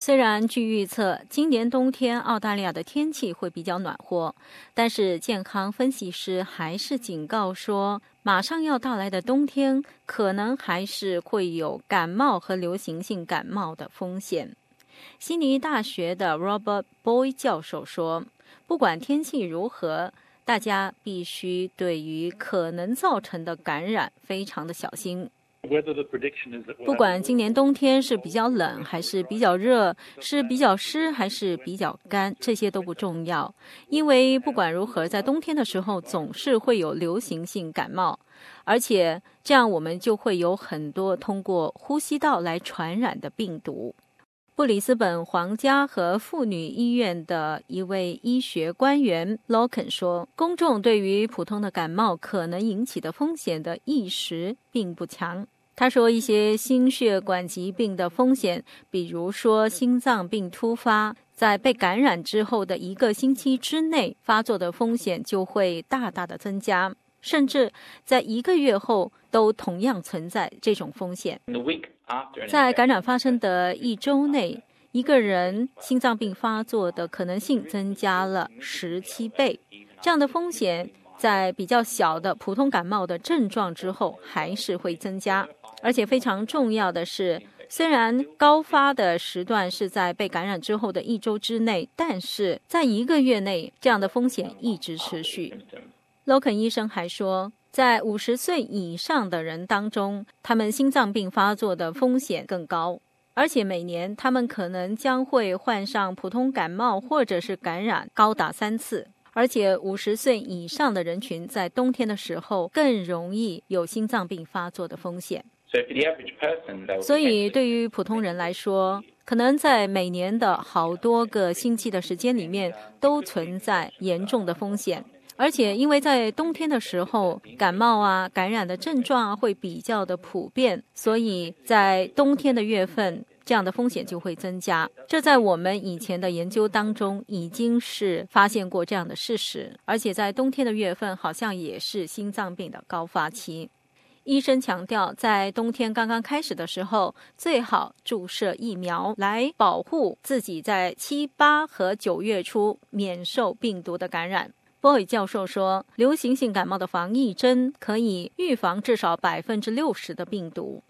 虽然据预测，今年冬天澳大利亚的天气会比较暖和，但是健康分析师还是警告说，马上要到来的冬天可能还是会有感冒和流行性感冒的风险。悉尼大学的 Robert Boy 教授说，不管天气如何，大家必须对于可能造成的感染非常的小心。不管今年冬天是比较冷还是比较热，是比较湿还是比较干，这些都不重要，因为不管如何，在冬天的时候总是会有流行性感冒，而且这样我们就会有很多通过呼吸道来传染的病毒。布里斯本皇家和妇女医院的一位医学官员 Loken 说，公众对于普通的感冒可能引起的风险的意识并不强。他说，一些心血管疾病的风险，比如说心脏病突发，在被感染之后的1个星期之内发作的风险就会大大的增加，甚至在1个月后都同样存在这种风险。在感染发生的1周内，一个人心脏病发作的可能性增加了17倍。这样的风险在比较小的普通感冒的症状之后还是会增加。而且非常重要的是，虽然高发的时段是在被感染之后的1周之内，但是在1个月内，这样的风险一直持续。Loken 医生还说，在50岁以上的人当中，他们心脏病发作的风险更高，而且每年他们可能将会患上普通感冒或者是感染高达3次。而且50岁以上的人群在冬天的时候更容易有心脏病发作的风险。所以对于普通人来说，可能在每年的好多个星期的时间里面都存在严重的风险。而且因为在冬天的时候，感冒啊、感染的症状啊会比较的普遍，所以在冬天的月份，这样的风险就会增加。这在我们以前的研究当中已经是发现过这样的事实，而且在冬天的月份好像也是心脏病的高发期。医生强调，在冬天刚刚开始的时候，最好注射疫苗来保护自己在7、8和9月初免受病毒的感染。Boy 教授说，流行性感冒的防疫针可以预防至少60%的病毒。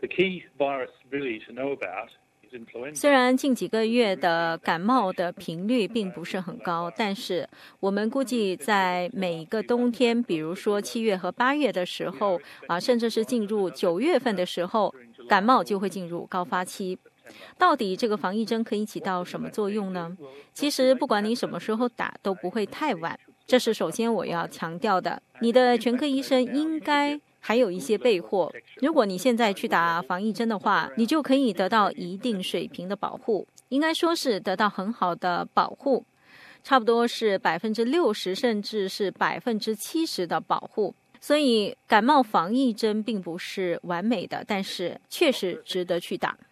虽然近几个月的感冒的频率并不是很高，但是我们估计在每个冬天，比如说7月和8月的时候甚至是进入9月份的时候，感冒就会进入高发期。到底这个防疫针可以起到什么作用呢？其实不管你什么时候打都不会太晚，这是首先我要强调的。你的全科医生应该还有一些备货，如果你现在去打防疫针的话，你就可以得到一定水平的保护，应该说是得到很好的保护，差不多是60%甚至是70%的保护。所以感冒防疫针并不是完美的，但是确实值得去打。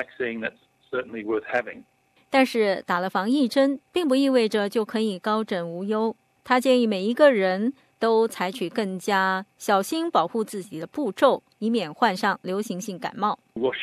但是打了防疫针并不意味着就可以高枕无忧，他建议每一个人都采取更加小心保护自己的步骤，以免患上流行性感冒。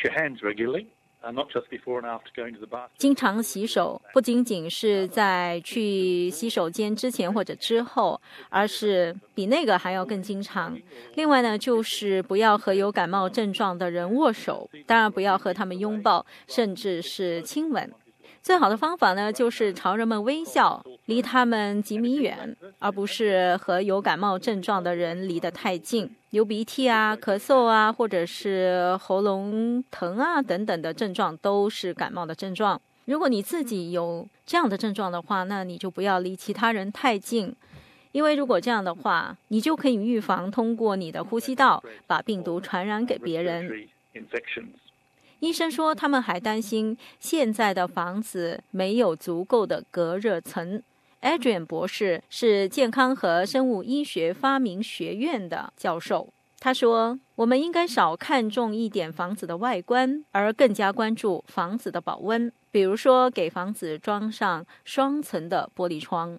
经常洗手，不仅仅是在去洗手间之前或者之后，而是比那个还要更经常。另外呢，就是不要和有感冒症状的人握手，当然不要和他们拥抱，甚至是亲吻。最好的方法呢，就是朝人们微笑，离他们几米远，而不是和有感冒症状的人离得太近。流鼻涕啊、咳嗽啊，或者是喉咙疼啊等等的症状都是感冒的症状。如果你自己有这样的症状的话，那你就不要离其他人太近，因为如果这样的话，你就可以预防通过你的呼吸道把病毒传染给别人。医生说，他们还担心现在的房子没有足够的隔热层。Adrian 博士是健康和生物医学发明学院的教授，他说，我们应该少看重一点房子的外观，而更加关注房子的保温，比如说给房子装上双层的玻璃窗。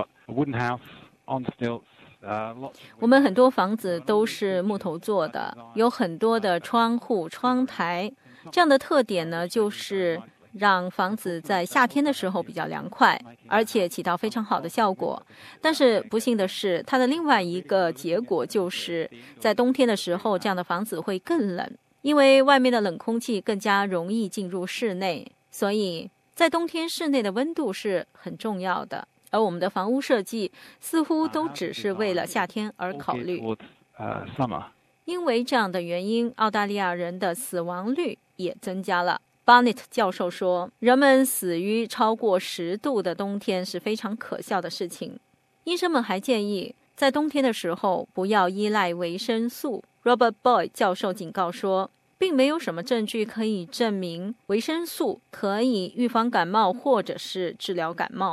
我们很多房子都是木头做的，有很多的窗户、窗台，这样的特点呢，就是让房子在夏天的时候比较凉快，而且起到非常好的效果。但是不幸的是，它的另外一个结果就是在冬天的时候，这样的房子会更冷，因为外面的冷空气更加容易进入室内，所以在冬天室内的温度是很重要的。而我们的房屋设计似乎都只是为了夏天而考虑。因为这样的原因，澳大利亚人的死亡率也增加了。Barnett 教授说，人们死于超过10度的冬天是非常可笑的事情。医生们还建议，在冬天的时候不要依赖维生素。Robert Boyd 教授警告说，并没有什么证据可以证明维生素可以预防感冒或者是治疗感冒。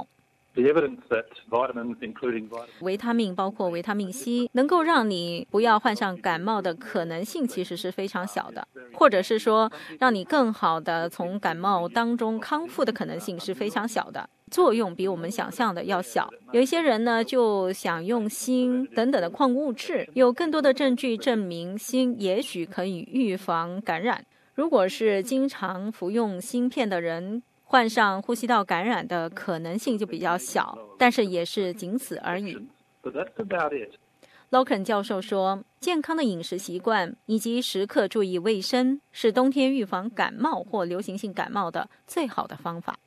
维他命包括维他命 C 能够让你不要患上感冒的可能性其实是非常小的，或者是说让你更好的从感冒当中康复的可能性是非常小的，作用比我们想象的要小。有一些人呢就想用锌等等的矿物质，有更多的证据证明锌也许可以预防感染。如果是经常服用锌片的人，患上呼吸道感染的可能性就比较小，但是也是仅此而已。Loken 教授说，健康的饮食习惯以及时刻注意卫生是冬天预防感冒或流行性感冒的最好的方法。